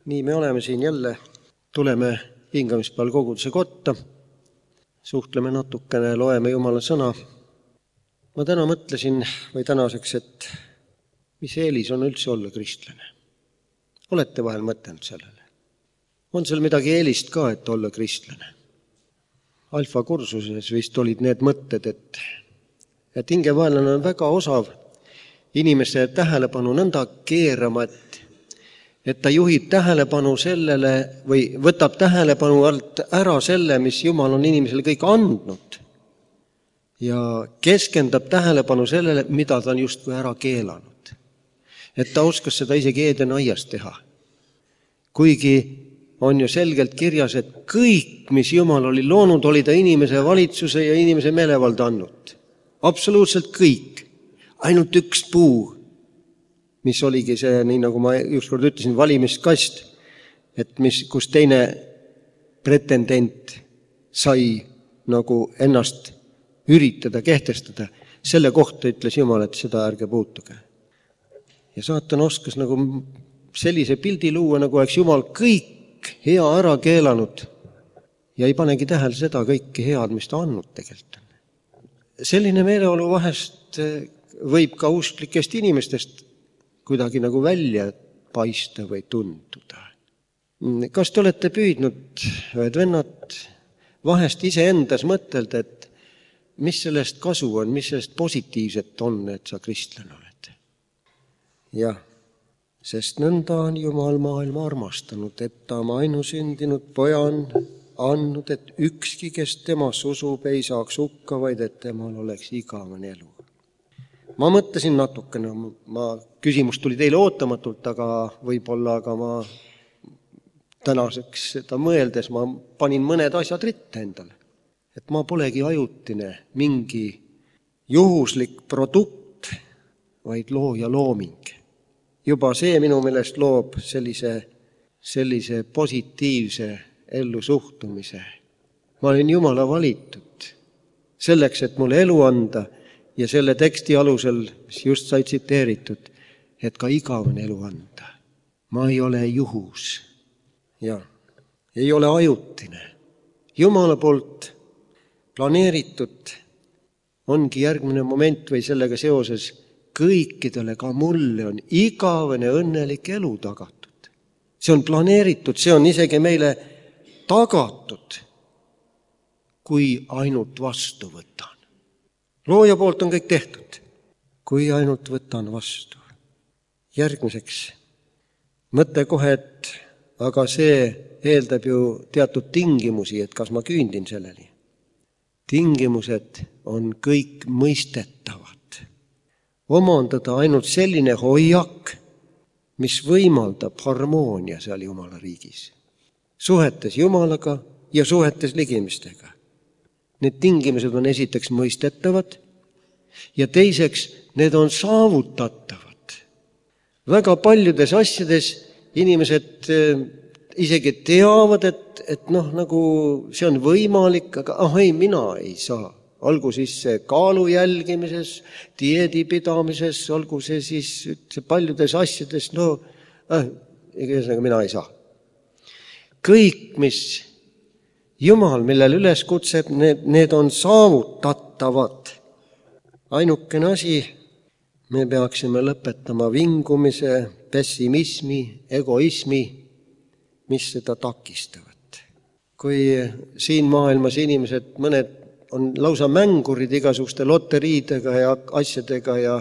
Nii me oleme siin jälle, tuleme hingamispäeval koguduse kotta, suhtleme natukene, loeme Jumala sõna. Ma täna mõtlesin või tänaseks, et mis eelis on üldse olla kristlane. Olete vahel mõtelnud sellele? On seal midagi eelist ka, et olla kristlane? Alfa kursuses vist olid need mõtted, et hingevaenlane on väga osav inimese tähelepanu nõnda keerama, et ta juhib tähelepanu sellele või võtab tähelepanu alt ära selle, mis Jumal on inimesele kõik andnud ja keskendab tähelepanu sellele, mida ta on justkui ära keelanud. Et ta oskas seda isegi Eeden aias teha. Kuigi on ju selgelt kirjas, et kõik, mis Jumal oli loonud, oli ta inimese valitsuse ja inimese meelevalda andnud. Absoluutselt kõik. Ainult üks puu, mis oligi see, nii nagu ma ükskord ütlesin, valimiskast, et kus teine pretendent sai nagu ennast üritada, kehtestada. Selle kohta ütles Jumal, et seda ärge puutuge. Ja saatan oskas nagu sellise pildi luua, nagu oleks Jumal kõik hea ära keelanud ja ei panegi tähele seda kõike head, mis ta andnud tegelikult. Selline meeleolu vahest võib ka usklikest inimestest kuidagi nagu välja paista või tunduda. Kas te olete püüdnud, ühed vennad, vahest iseendas mõtelda, et mis sellest kasu on, mis sellest positiivset on, et sa kristlane oled? Jah, sest nõnda on Jumal maailma armastanud, et ta oma ainusündinud poja on andnud, et ükski, kes temas usub, ei saaks hukka, vaid et temal oleks igavene elu. Ma mõtlesin natukene, küsimus tuli teile ootamatult, aga võib-olla ma tänaseks seda mõeldes, ma panin mõned asjad ritta endale. Et ma polegi ajutine mingi juhuslik produkt, vaid looja looming. Juba see minu meelest loob sellise positiivse ellu suhtumise. Ma olin Jumala valitud selleks, et mulle elu anda ja selle teksti alusel, mis just sai tsiteeritud, et ka igavene elu anda. Ma ei ole juhus ja ei ole ajutine. Jumala poolt planeeritud ongi järgmine moment või sellega seoses kõikidele, ka mulle on igavene õnnelik elu tagatud. See on planeeritud, see on isegi meile tagatud, kui ainult vastu võtan. Looja poolt on kõik tehtud, kui ainult võtan vastu. Järgmiseks mõte kohe, et aga see eeldab ju teatud tingimusi, et kas ma küündin selleni. Tingimused on kõik mõistetavad. Omandada ainult selline hoiak, mis võimaldab harmoonia seal Jumala riigis. Suhetes Jumalaga ja suhetes ligimistega. Need tingimused on esiteks mõistetavad ja teiseks need on saavutatavad. Väga paljudes asjades inimesed isegi teavad, et nagu see on võimalik, aga ei, mina ei saa. Olgu siis see kaalu jälgimises, dieedi pidamises, olgu see siis paljudes asjades, mina ei saa. Kõik, mis Jumal, millel üles kutseb, need on saavutatavad. Ainukene asi, me peaksime lõpetama vingumise, pessimismi, egoismi, mis seda takistavad. Kui siin maailmas inimesed, mõned on lausa mängurid igasuguste loteriidega ja asjadega ja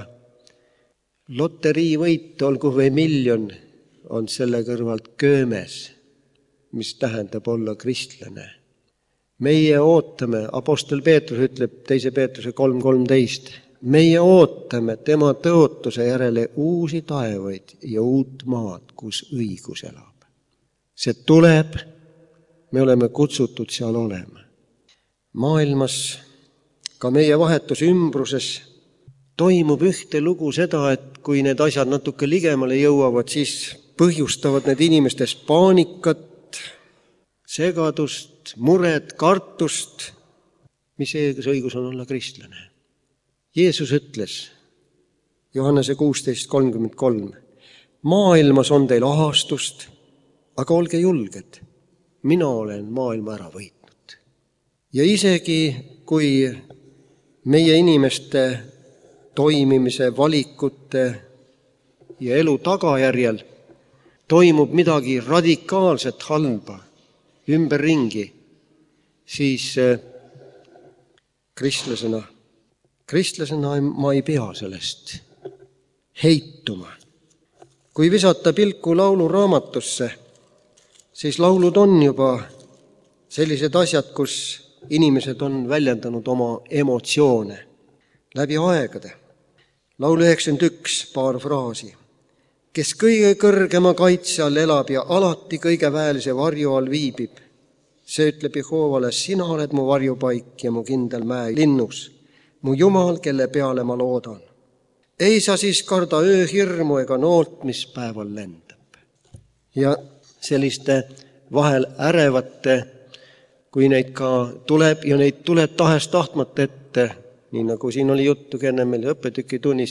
loteriivõit, olgu või 1 miljon, on selle kõrvalt köömes, mis tähendab olla kristlane. Meie ootame, apostel Peetrus ütleb 2. Peetruse 3.13, meie ootame tema tõotuse järele uusi taevaid ja uut maad, kus õigus elab. See tuleb, me oleme kutsutud seal olema. Maailmas, ka meie vahetus ümbruses, toimub ühte lugu seda, et kui need asjad natuke ligemale jõuavad, siis põhjustavad need inimestes paanikat, segadust, mured, kartust, mis õigus on olla kristlane. Jeesus ütles Johannese 16.33, maailmas on teil ahastust, aga olge julged, mina olen maailma ära võitnud. Ja isegi kui meie inimeste toimimise, valikute ja elu tagajärjel toimub midagi radikaalset halba ümberringi, siis kristlasena ma ei pea sellest heituma. Kui visata pilku lauluraamatusse, siis laulud on juba sellised asjad, kus inimesed on väljendanud oma emotsioone läbi aegade. Laul 91, paar fraasi. Kes kõige kõrgema kaitse all elab ja alati kõige väelise varju all viibib, see ütleb Jehoovale, sina oled mu varjupaik ja mu kindel mäe linnus, mu Jumal, kelle peale ma loodan. Ei sa siis karda ööhirmu ega noolt, mis päeval lendab. Ja selliste vahel ärevate, kui neid ka tuleb ja neid tuleb tahes-tahtmata ette, nii nagu siin oli juttu enne meil õpetükitunnis,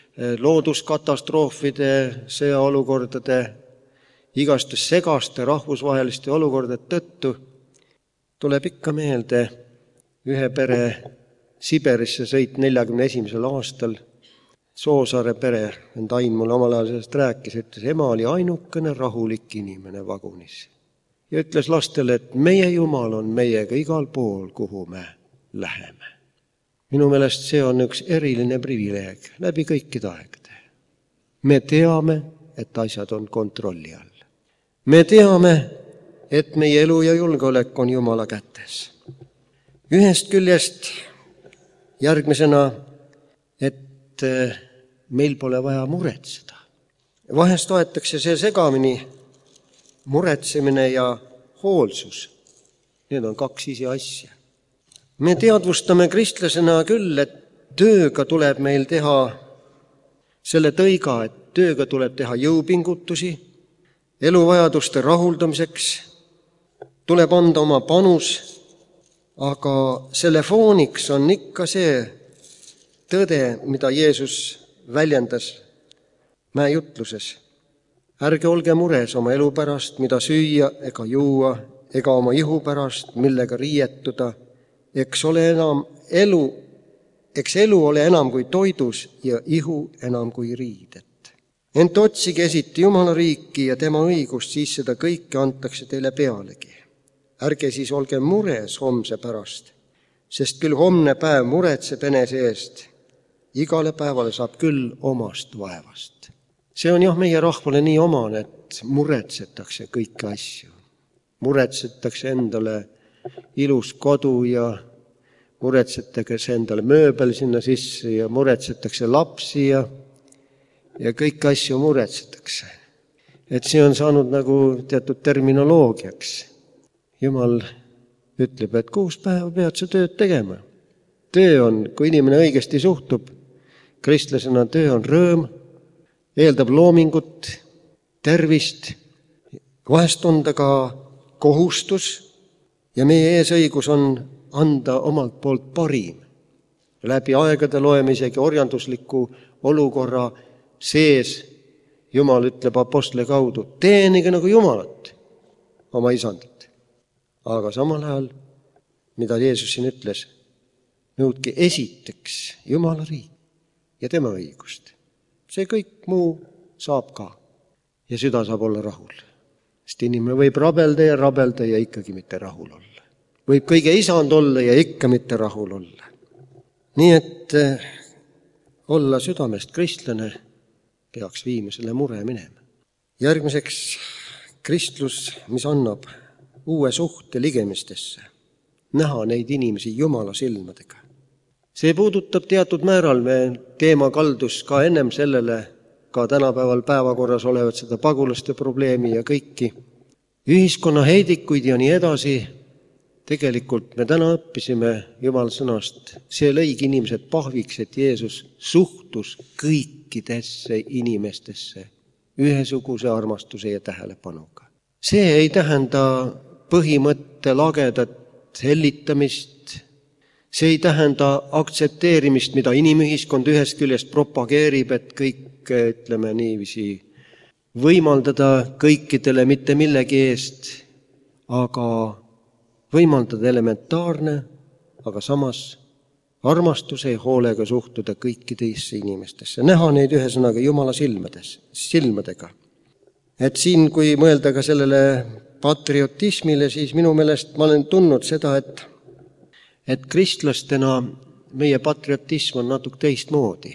looduskatastroofide, sõjaolukordade, igaste segaste rahvusvaheliste olukordade tõttu tuleb ikka meelde ühe pere Siberisse sõit 41. aastal. Soosaare pere, Ain mulle omal ajal sellest rääkis, ütles, ema oli ainukene rahulik inimene vagunis. Ja ütles lastele, et meie Jumal on meiega igal pool, kuhu me läheme. Minu meelest see on üks eriline privileeg läbi kõikide aegade. Me teame, et asjad on kontrolli all. Me teame, et meie elu ja julgeolek on Jumala kätes. Ühest küljest järgmisena, et meil pole vaja muretseda. Vahest aetakse see segamini, muretsemine ja hoolsus. Need on kaks isi asja. Me teadvustame kristlasena küll, et tööga tuleb meil teha selle tõiga, et tööga tuleb teha jõupingutusi, eluvajaduste rahuldamiseks, tuleb anda oma panus, aga selle fooniks on ikka see tõde, mida Jeesus väljendas mäejutluses. Ärge olge mures oma elu pärast, mida süüa ega juua, ega oma ihu pärast, millega riietuda. Eks elu ole enam kui toidus ja ihu enam kui riidet. Ent otsige esiti Jumala riiki ja tema õigust, siis seda kõike antakse teile pealegi. Ärge siis olge mures homse pärast, sest küll homne päev muretseb enese eest. Igale päevale saab küll omast vaevast. See on meie rahvale nii omane, et muretsetakse kõiki asju. Muretsetakse endale ilus kodu ja muretsetakse endale mööbel sinna sisse ja muretsetakse lapsi ja kõiki asju muretsetakse. Et see on saanud nagu teatud terminoloogiaks. Jumal ütleb, et 6 päeva pead sa tööd tegema. Töö on, kui inimene õigesti suhtub, kristlasena töö on rõõm, eeldab loomingut, tervist, vahest on ta ka kohustus ja meie eesõigus on anda omalt poolt parim. Läbi aegade loeme isegi orjandusliku olukorra sees, Jumal ütleb apostli kaudu, teenige nagu Jumalat, oma isandit. Aga samal ajal, mida Jeesus siin ütles, nõudke esiteks Jumala riik ja tema õigust. See kõik muu saab ka ja süda saab olla rahul. Sest inimene võib rabelda ja ikkagi mitte rahul olla. Võib kõige isand olla ja ikka mitte rahul olla. Nii et olla südamest kristlane peaks viima selle mure minema. Järgmiseks kristlus, mis annab uue suhte ligemistesse, näha neid inimesi Jumala silmadega. See puudutab teatud määral, me teema kaldus ka ennem sellele, ka tänapäeval päevakorras olevat seda pagulaste probleemi ja kõiki ühiskonna heidikuid ja nii edasi. Tegelikult me täna õppisime Jumala sõnast, see lõigi inimesed pahviks, et Jeesus suhtus kõikidesse inimestesse ühesuguse armastuse ja tähelepanuga. See ei tähenda põhimõtte lagedat hellitamist, see ei tähenda aktsepteerimist, mida inimühiskond ühest küljest propageerib, et kõik, ütleme niiviisi, võimaldada kõikidele mitte millegi eest, aga võimaldada elementaarne, aga samas armastuse ja hoolega suhtuda kõikidesse inimestesse. Näha neid ühesõnaga Jumala silmadega. Et siin, kui mõelda ka sellele patriotismile, siis minu meelest ma olen tundnud seda, et kristlastena meie patriotism on natuke teistmoodi.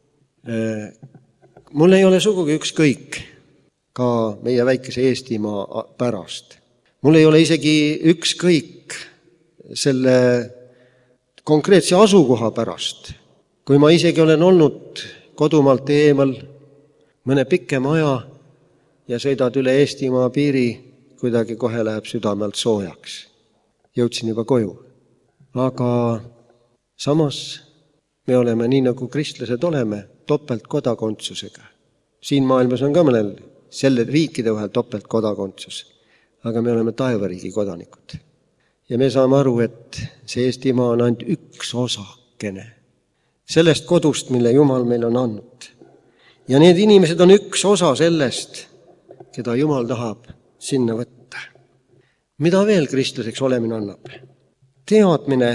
Mul ei ole sugugi ükskõik ka meie väikese Eestimaa pärast. Mul ei ole isegi ükskõik selle konkreetse asukoha pärast. Kui ma isegi olen olnud kodumaalt eemal mõne pikema aja ja sõidad üle Eestimaa piiri, kuidagi kohe läheb südamelt soojaks. Jõudsin juba koju. Aga samas me oleme, nii nagu kristlased oleme, topeltkodakondsusega. Siin maailmas on ka mõnel selle riikide vahel topeltkodakondsus, aga me oleme taevariigi kodanikud. Ja me saame aru, et see Eestimaa on ainult üks osakene sellest kodust, mille Jumal meil on andnud. Ja need inimesed on üks osa sellest, keda Jumal tahab sinna võtta. Mida veel kristlaseks olemine annab? Teadmine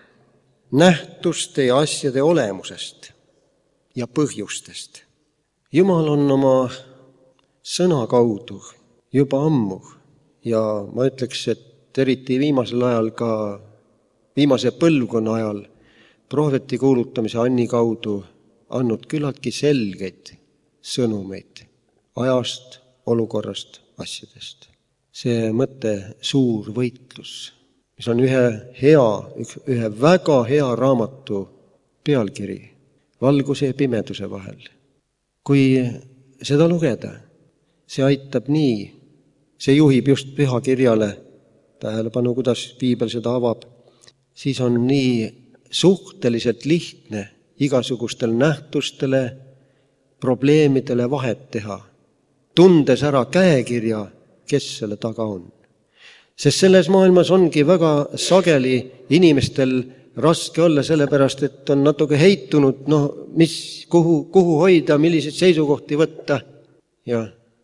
nähtuste ja asjade olemusest ja põhjustest. Jumal on oma sõna kaudu juba ammu ja ma ütleks, et eriti viimasel ajal ka viimase põlvkonna ajal prohveti kuulutamise Anni kaudu andnud küllaltki selgeid sõnumeid ajast, olukorrast, asjadest. See mõte suur võitlus, mis on ühe väga hea raamatu pealkiri, valguse ja pimeduse vahel. Kui seda lugeda, see aitab nii, see juhib just pühakirjale, tähelepanu, kuidas piibel seda avab, siis on nii suhteliselt lihtne igasugustel nähtustele, probleemidele vahet teha, tundes ära käekirja, kes selle taga on. Sest selles maailmas ongi väga sageli inimestel raske olla, sellepärast, et on natuke heitunud, kuhu hoida, milliseid seisukohti võtta. Ja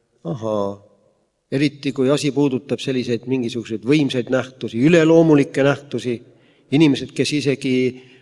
eriti kui asi puudutab selliseid mingisuguseid võimsaid nähtusi, üleloomulikke nähtusi, inimesed, kes isegi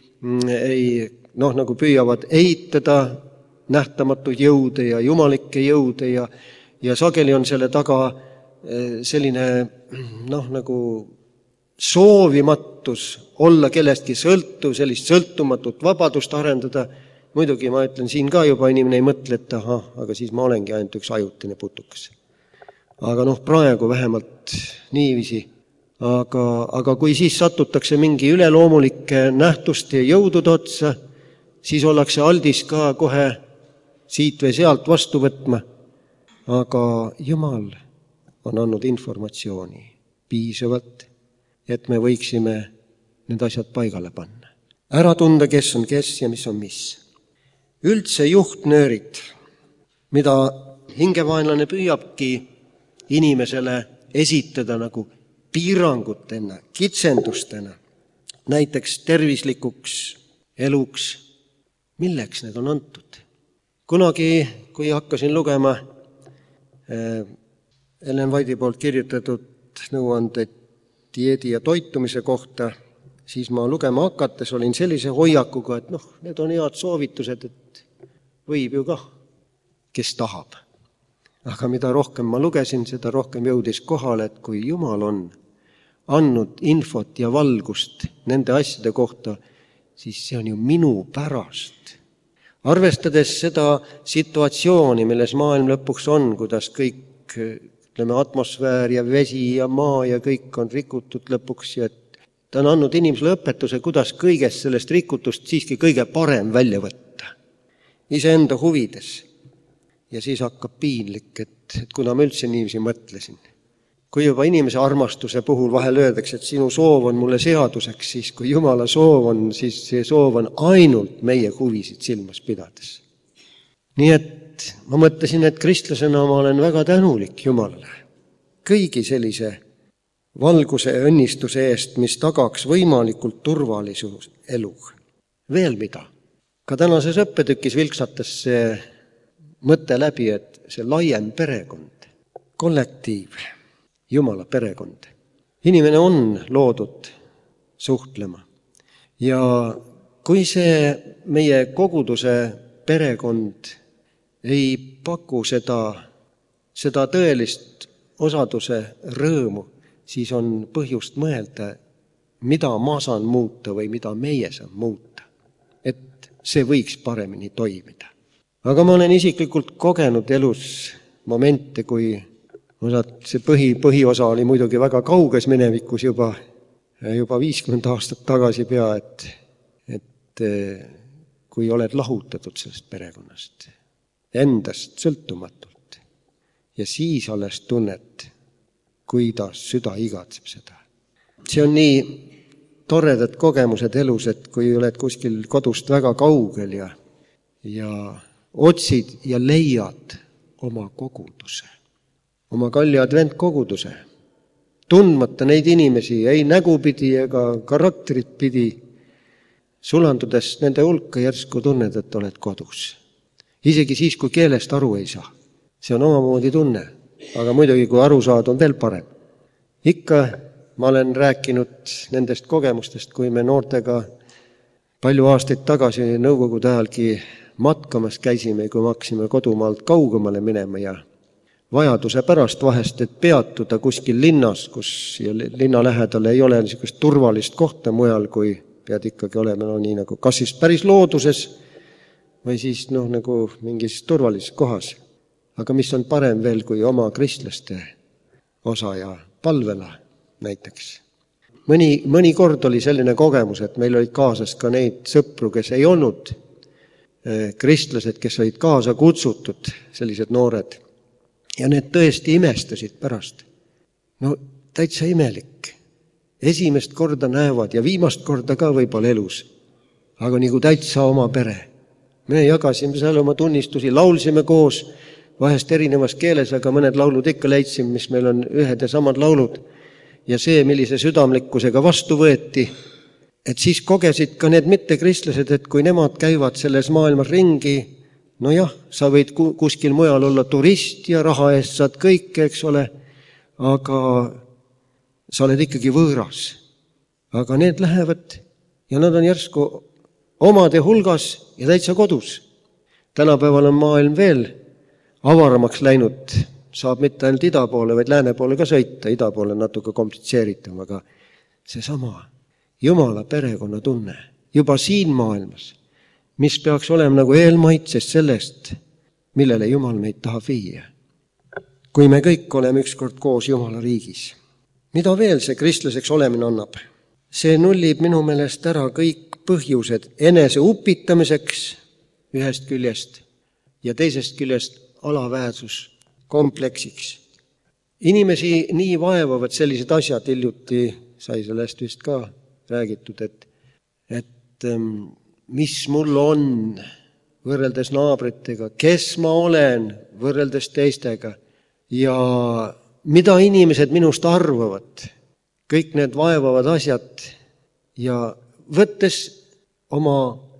nagu püüavad eitada nähtamatuid jõude ja jumalikke jõude ja sageli on selle taga selline nagu soovimatus olla kellestki sõltuv, sellist sõltumatut vabadust arendada. Muidugi ma ütlen siin ka juba, inimene ei mõtle, et aga siis ma olengi ainult üks ajutine putukas. Aga praegu vähemalt niiviisi. Aga kui siis satutakse mingi üleloomulike nähtuste ja jõudude otsa, siis ollakse aldis ka kohe siit või sealt vastu võtma. Aga Jumal on andnud informatsiooni piisavalt, et me võiksime need asjad paigale panna. Ära tunda, kes on kes ja mis on mis. Üldse juhtnöörid, mida hingevaenlane püüabki inimesele esitada nagu piirangutena, kitsendustena, näiteks tervislikuks eluks, milleks need on antud. Kunagi, kui hakkasin lugema Ellen White'i poolt kirjutatud nõuandeid dieedi ja toitumise kohta, siis ma lugema hakates olin sellise hoiakuga, et need on head soovitused, et võib ju kah, kes tahab. Aga mida rohkem ma lugesin, seda rohkem jõudis kohale, et kui Jumal on andnud infot ja valgust nende asjade kohta, siis see on ju minu pärast. Arvestades seda situatsiooni, milles maailm lõpuks on, kuidas kõik, atmosfäär ja vesi ja maa ja kõik on rikutud lõpuks ja ta on andnud inimesele õpetuse, kuidas kõigest sellest rikutust siiski kõige parem välja võtta. Iseenda huvides. Ja siis hakkab piinlik, et kuna ma üldse niiviisi mõtlesin. Kui juba inimese armastuse puhul vahel öeldakse, et sinu soov on mulle seaduseks, siis kui Jumala soov on, siis see soov on ainult meie huvisid silmas pidades. Nii et ma mõtlesin, et kristlasena ma olen väga tänulik Jumalale kõigi sellise valguse ja õnnistuse eest, mis tagaks võimalikult turvalisus elu. Veel mida? Ka tänases õppetükis vilksatas see mõte läbi, et see laiem perekond, kollektiiv, Jumala perekond. Inimene on loodud suhtlema. Ja kui see meie koguduse perekond ei paku seda tõelist osaduse rõõmu, siis on põhjust mõelda, mida ma saan muuta või mida meie saan muuta, et see võiks paremini toimida. Aga ma olen isiklikult kogenud elus momente, kui see põhiosa oli muidugi väga kauges minevikus juba 50 aastat tagasi pea, et kui oled lahutatud sellest perekonnast, endast sõltumatult ja siis alles tunned, kuidas süda igatseb seda. See on nii toredad kogemused elus, et kui oled kuskil kodust väga kaugel ja otsid ja leiad oma koguduse, oma kalli adventkoguduse, tundmata neid inimesi ei nägupidi ega karakterit pidi, sulandudes nende hulka järsku tunned, et oled kodus. Isegi siis, kui keelest aru ei saa. See on omamoodi tunne, aga muidugi, kui aru saad, on veel parem. Ikka ma olen rääkinud nendest kogemustest, kui me noortega palju aastaid tagasi nõukogude ajalgi matkamas käisime, kui me hakkasime kodumaalt kaugemale minema ja vajaduse pärast vahest, et peatuda kuskil linnas, kus linna lähedal ei ole niisugust turvalist kohta mujal, kui pead ikkagi olema nii nagu kas siis päris looduses või siis nagu mingis turvalises kohas. Aga mis on parem veel kui oma kristlaste osa ja palvela näiteks. Mõni kord oli selline kogemus, et meil olid kaasas ka neid sõpru, kes ei olnud kristlased, kes olid kaasa kutsutud, sellised noored. Ja need tõesti imestasid pärast. Täitsa imelik. Esimest korda näevad ja viimast korda ka võib-olla elus. Aga nagu täitsa oma pere. Me jagasime seal oma tunnistusi, laulsime koos, vahest erinevas keeles, aga mõned laulud ikka leidsime, mis meil on ühed ja samad laulud. Ja see, millise südamlikkusega vastu võeti, et siis kogesid ka need mittekristlased, et kui nemad käivad selles maailmas ringi, sa võid kuskil mujal olla turist ja raha eest saad kõike, eks ole, aga sa oled ikkagi võõras. Aga need lähevad ja nad on järsku omade hulgas ja täitsa kodus. Tänapäeval on maailm veel avaramaks läinud, saab mitte ainult ida poole, vaid lääne poole ka sõita. Ida poole on natuke komplitseeritum, aga seesama Jumala perekonna tunne juba siin maailmas, mis peaks olema nagu eelmaitsest sellest, millele Jumal meid tahab viia. Kui me kõik oleme ükskord koos Jumala riigis. Mida veel see kristlaseks olemine annab? See nullib minu meelest ära kõik põhjused enese upitamiseks ühest küljest ja teisest küljest alaväärsus kompleksiks. Inimesi nii vaevavad sellised asjad, hiljuti sai sellest vist ka räägitud, et mis mul on võrreldes naabritega, kes ma olen võrreldes teistega ja mida inimesed minust arvavad. Kõik need vaevavad asjad ja võttes oma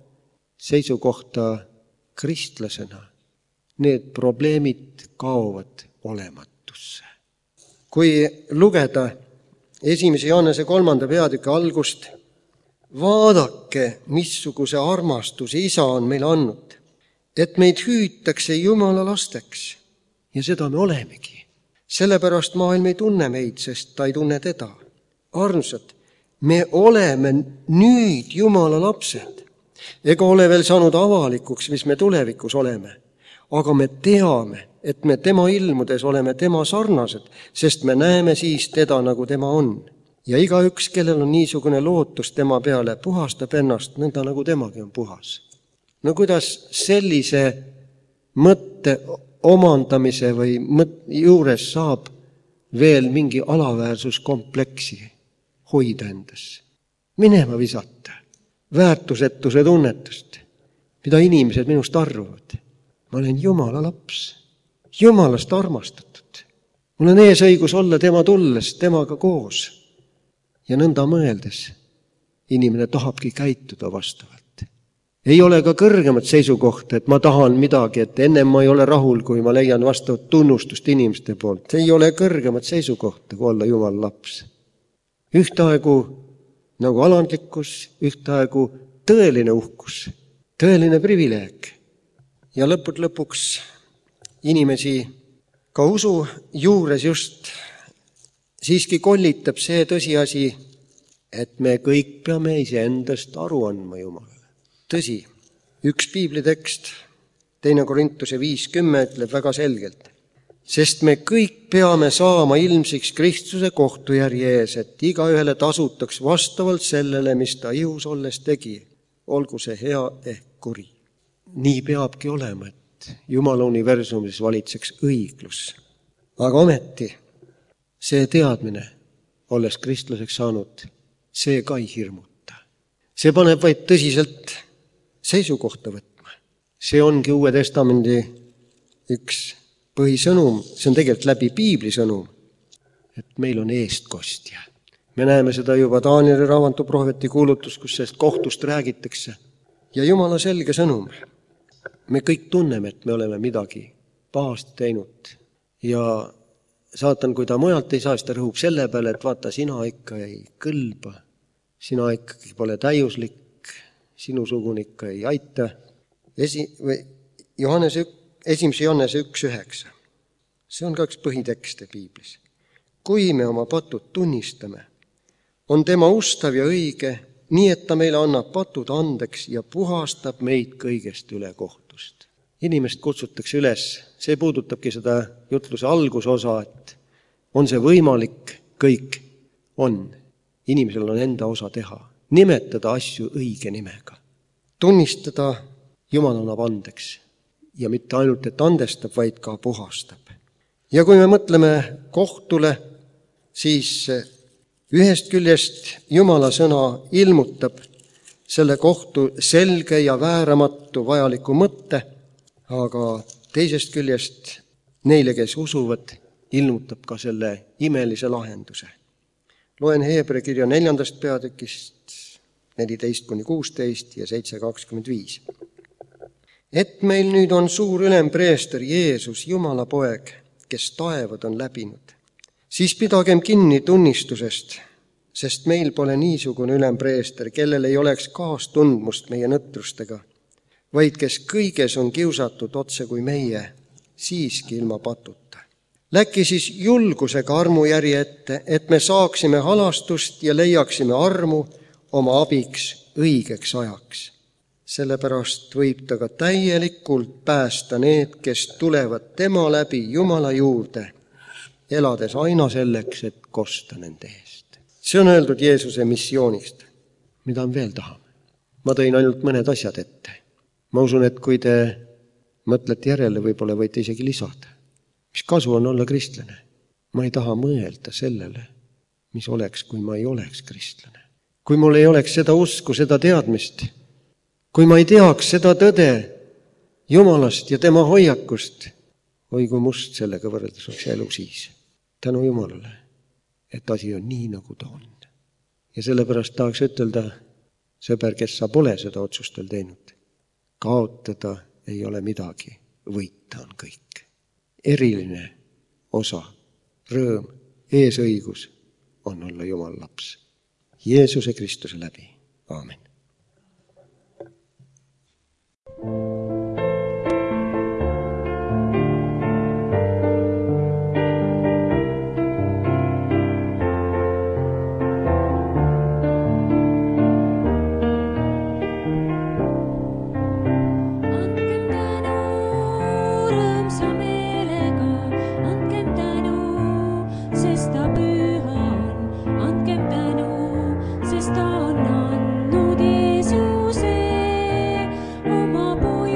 seisukohta kristlasena, need probleemid kaovad olematusse. Kui lugeda 1. Johannese 3. peatüki algust, vaadake, missuguse armastuse Isa on meile andnud, et meid hüütakse Jumala lasteks. Ja seda me olemegi. Sellepärast maailm ei tunne meid, sest ta ei tunne teda. Armsad, me oleme nüüd Jumala lapsed. Ega ole veel saanud avalikuks, mis me tulevikus oleme. Aga me teame, et me tema ilmudes oleme tema sarnased, sest me näeme siis teda, nagu tema on. Ja igaüks, kellel on niisugune lootus tema peale, puhastab ennast nõnda, nagu temagi on puhas. Kuidas sellise mõtte omandamise või juures saab veel mingi alaväärsuskompleksi hoida endas? Minema visata, väärtusetuse tunnetust, mida inimesed minust arvavad. Ma olen Jumala laps, Jumalast armastatud. Mul on eesõigus olla tema tulles, temaga koos. Ja nõnda mõeldes inimene tahabki käituda vastavalt. Ei ole ka kõrgemat seisukohta, et ma tahan midagi, et ennem ma ei ole rahul, kui ma leian vastavat tunnustust inimeste poolt. Ei ole kõrgemat seisukohta, kui olla Jumala laps. Ühtaegu nagu alandlikkus, ühtaegu tõeline uhkus, tõeline privileeg. Ja lõpuks inimesi ka usu juures just siiski kollitab see tõsiasi, et me kõik peame iseendast aru andma Jumalale. Tõsi, üks piiblitekst, 2 Korintuse 5:10 ütleb väga selgelt, sest me kõik peame saama ilmsiks Kristuse kohtujärje ees, et igaühele tasutaks vastavalt sellele, mis ta ihus olles tegi, olgu see hea ehk kuri. Nii peabki olema, et Jumala universumis valitseks õiglus. Aga ometi see teadmine, olles kristlaseks saanud, see ka ei hirmuta. See paneb vaid tõsiselt seisukohta võtma. See ongi Uue Testamendi üks põhisõnum, see on tegelikult läbi piibli sõnum, et meil on eestkostja. Me näeme seda juba Danieli raamatu prohveti kuulutus, kus sellest kohtust räägitakse. Ja Jumala selge sõnum. Me kõik tunneme, et me oleme midagi pahasti teinud. Ja saatan, kui ta mujalt ei saa, siis ta rõhub selle peale, et vaata, sina ikka ei kõlba, sina ikkagi pole täiuslik, sinusugune ikka ei aita. 1. Johannese 1:9. See on ka üks põhitekste piiblis. Kui me oma patud tunnistame, on tema ustav ja õige, nii et ta meile annab patud andeks ja puhastab meid kõigest üle kohtust. Inimest kutsutakse üles, see puudutabki seda jutluse algusosa, et on see võimalik, kõik on. Inimesel on enda osa teha. Nimetada asju õige nimega. Tunnistada, Jumal annab andeks. Ja mitte ainult, et andestab, vaid ka puhastab. Ja kui me mõtleme kohtule, siis ühest küljest Jumala sõna ilmutab selle kohtu selge ja vääramatu vajaliku mõtte, aga teisest küljest neile, kes usuvad, ilmutab ka selle imelise lahenduse. Loen Heebrea kirja 4. peatükist 14-16 ja 7-25. Et meil nüüd on suur ülempreester Jeesus, Jumala poeg, kes taevad on läbinud, siis pidagem kinni tunnistusest, sest meil pole niisugune ülempreester, kellel ei oleks kaastundmust meie nõtrustega, vaid kes kõiges on kiusatud otse kui meie, siiski ilma patuta. Läki siis julgusega armujärje ette, et me saaksime halastust ja leiaksime armu oma abiks õigeks ajaks. Sellepärast võib ta ka täielikult päästa need, kes tulevad tema läbi Jumala juurde, elades aina selleks, et kosta nende eest. See on öeldud Jeesuse missioonist. Mida me veel tahame? Ma tõin ainult mõned asjad ette. Ma usun, et kui te mõtlete järele, võib-olla võite isegi lisada. Mis kasu on olla kristlane? Ma ei taha mõelda sellele, mis oleks, kui ma ei oleks kristlane. Kui mul ei oleks seda usku, seda teadmist, kui ma ei teaks seda tõde Jumalast ja tema hoiakust, oi kui must sellega võrreldes oleks elu siis. Tänu Jumalale, et asi on nii, nagu ta on. Ja sellepärast tahaks ütelda, sõber, kes sa pole seda otsust veel teinud, kaotada ei ole midagi, võita on kõik. Eriline osa, rõõm, eesõigus on olla Jumala laps. Jeesuse Kristuse läbi. Aamen. Ta on andnud Jeesuse, oma poja.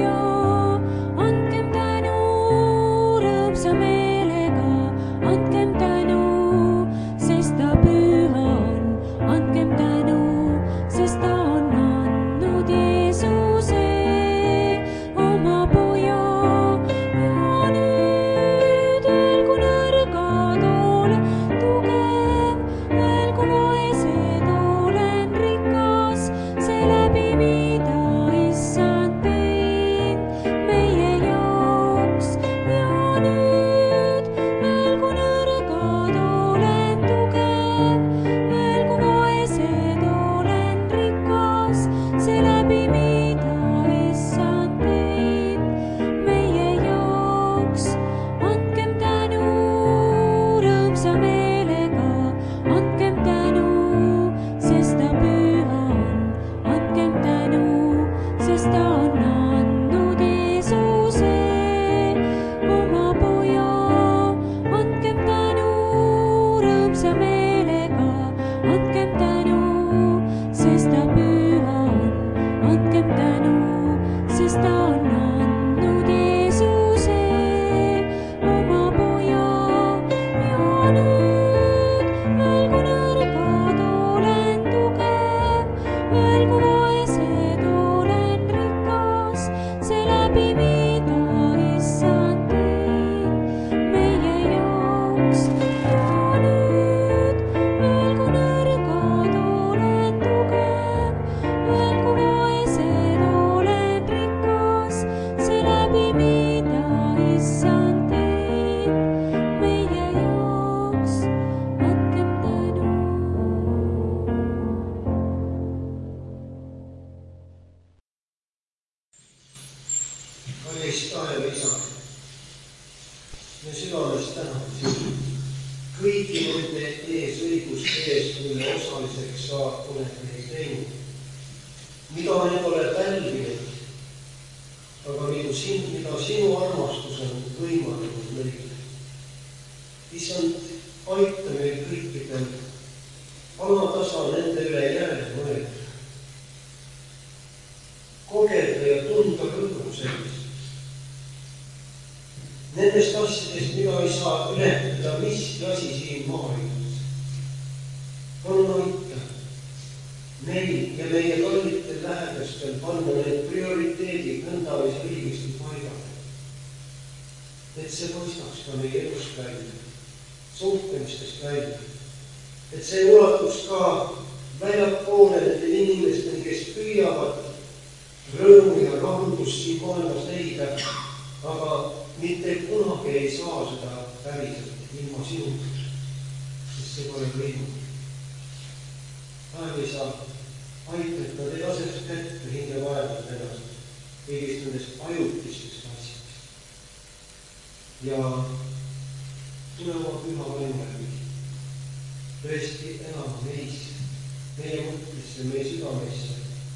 rõõmsa meelega, andkem tänu, sest ta püha on. Andkem tänu, sest ta on andnud Jeesuse, oma poja. Ja nüüd öelgu nõrgad, olen tugev, öelgu vaesed, olen rikas, seeläbi mida Issand teeb meie jaoks. Ja nüüd öelgu nõrgad, olen tugev, öelgu vaesed, olen rikas, seeläbi mida Issand teeb meie jaoks. Andkem tänu. Kallis taeva Isa, me südamest täname sind kõigi nende õiguste eest, mille osaliseks sa oled meid teinud, mida need oled välvinud, aga mida sinu armastus on võimaldanud meile. Issand, aita meil kõikidel alatasa nende üle järele mõelda, kogeda ja tunda rõõmu sellest. Nendest asjadest, mida ei saa ületada miski asi siin maailmas. Palun aita meil ja meie kallitel lähedastel panna need prioriteedid nõnda õigesti paigale. Et see paistaks ka meie elust välja, suhtlemistest välja. Et see ulatuks ka väljapoole nende inimesteni, kes püüavad rõõmu ja rahandust siin maailmas leida, aga mitte kunagi ei saa seda päriselt ilma sinuga, sest see pole võimalik. Taev ei saa aita, et nad ei laseks kätte hinge vaevalt ennast kõigist nendest ajutistest asjadest. Ja tule oma püha võimalik tõesti elama meis, meie mõttesse, meie südamesse.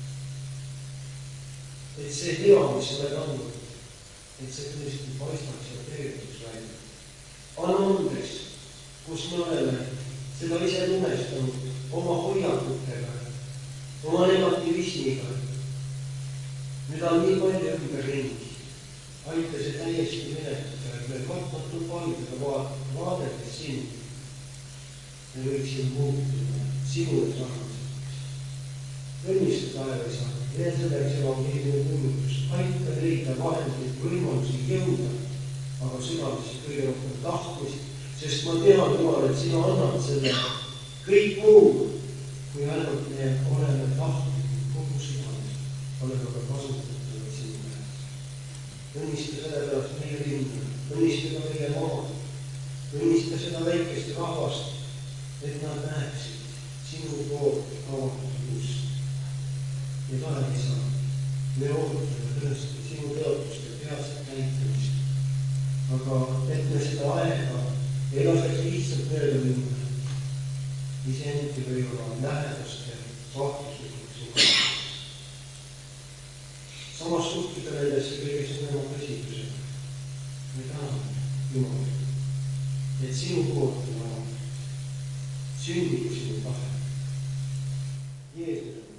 Et see hea, mis sa oled andnud, et see tõesti paistaks ja tegetuks välja. Anna andeks, kus me oleme seda ise lumestanud oma hoiakutega, oma negativismiga. Nüüd on nii palju ümberringi. Aita see täiesti menetada, et meil katmatult valgeda vaadetes sind. Me võiksime muutuda sinule sarnaseks. Õnnista taeva Isa, veel selleks evangeeliumi kuulutus. Aita leida vahendeid, võimalusi jõuda, aga südamesse kõige rohkem tahtmist, sest ma tean, Jumal, et sina annad selle kõik muu, kui ainult me oleme tahtlikud kogu südamest, oleme ka kasutatavad sinu käest. Õnnista selle pärast meie linna, õnnista ka meie maad, õnnista seda väikest rahvast, et nad näeksid sinu poolt avatud ust. Ja tahe ei saa, me ootame tõesti sinu tõotust ja peatset näitamist, aga et me seda aega ei laseks lihtsalt mööda minna, iseendi või oma lähedaste vaatuslikuks suhtes. Samas suhtuda nendesse kõige suurema tõsidusega. Me täname, Jumal, et sinu poolt on avatud, sünnib sinu tahe. Jeesus